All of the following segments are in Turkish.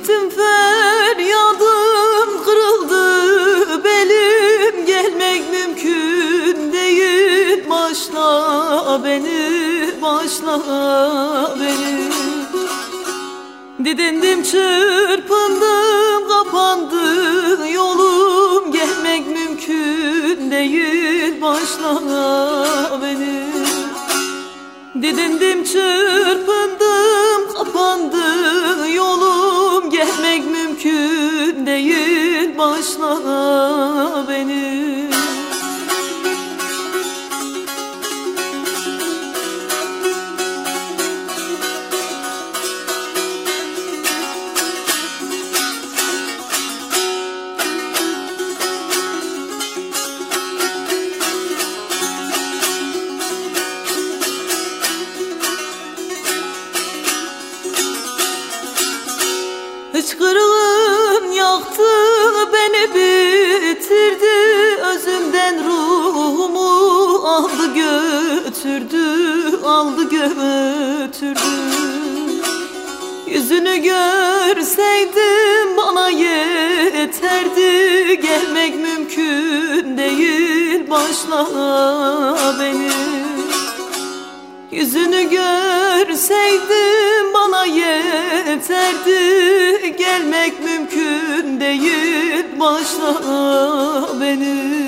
Gittim feryadım kırıldı belim, gelmek mümkün değil. Başla beni, başla beni. Didindim, çırpındım, kapandı yolum, gelmek mümkün değil. Başla beni. Didindim, çırpındım, kapandı yolum, gelmek mümkün değil. Başla beni. Hıçkırığın yaktı beni, bitirdi, özümden ruhumu aldı götürdü, aldı götürdü. Yüzünü görseydim bana yeterdi, gelmek mümkün değil. Başla beni. Yüzünü görseydim bana yeterdi, gelmek mümkün değil. Başla beni.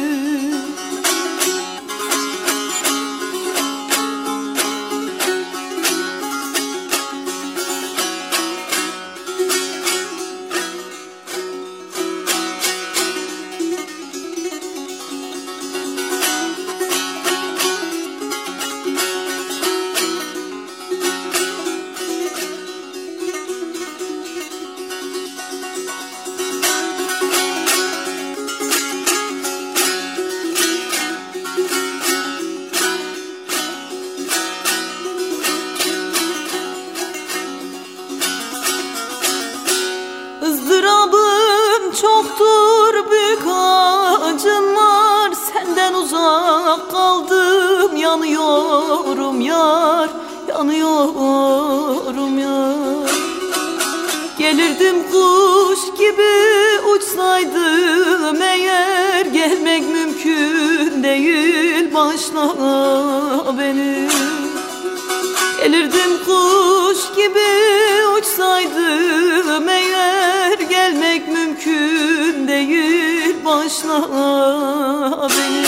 Izdırabım çoktur, büyük acın var, senden uzak kaldım, yanıyorum yar, yanıyorum yar. Gelirdim kuş gibi, uçsaydım eğer, gelmek mümkün değil. Başla beni. Gelirdim kuş gibi, uçsaydım eğer, gelmek mümkün değil. Başla beni.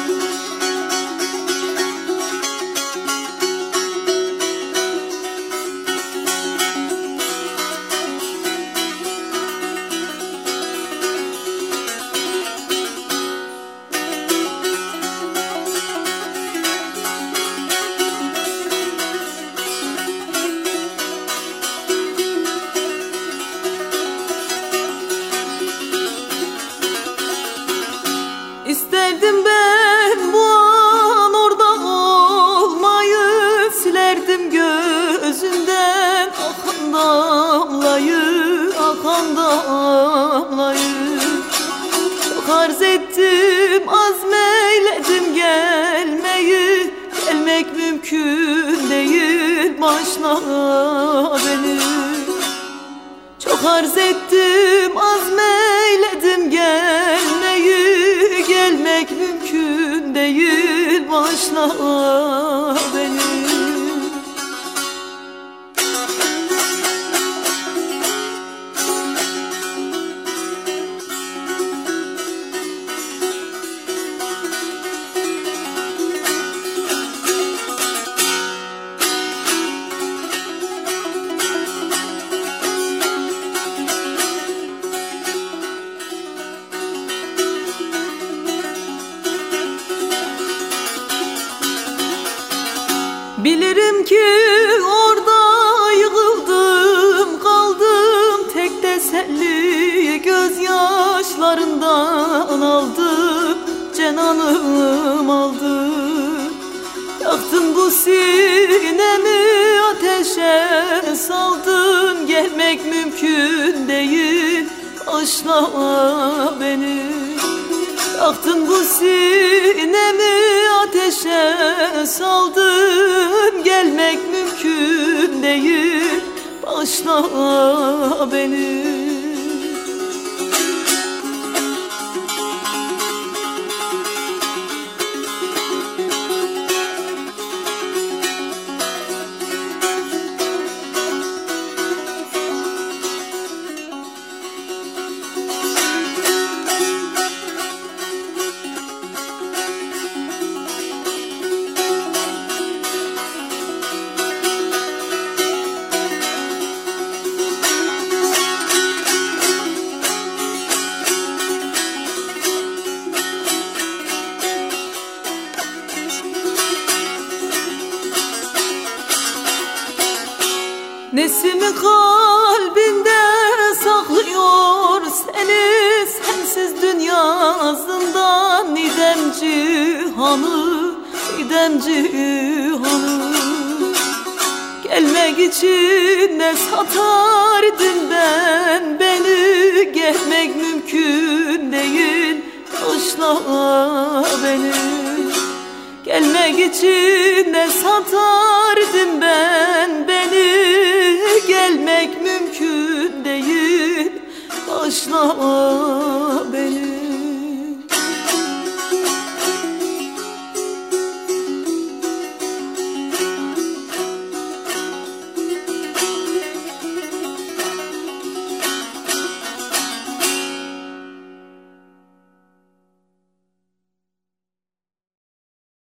İsterdim ben bu an orada olmayı, silerdim gözümden akan damlayı, akan damlayı. Çok arz ettim, azmeyledim gelmeyi, gelmek mümkün değil. Başla beni. Çok arz ettim, azmeyledim gelmeyi, gelmek mümkün değil. Başla beni. Bilirim ki orada yığıldım, kaldım, tek teselli gözyaşlarından aldım, cananım aldı. Yaktın bu sinemi, ateşe saldın, gelmek mümkün değil. Başla beni. Yaktın bu sinemi, ateşe saldın, gelmek mümkün değil. Bağışla beni. gözün yazından idem cihanı, idem cihanı. Gelmek için ne satardım ben beni, gelmek mümkün değil, bağışla beni. Gelmek için ne satardım ben beni, gelmek mümkün değil, bağışla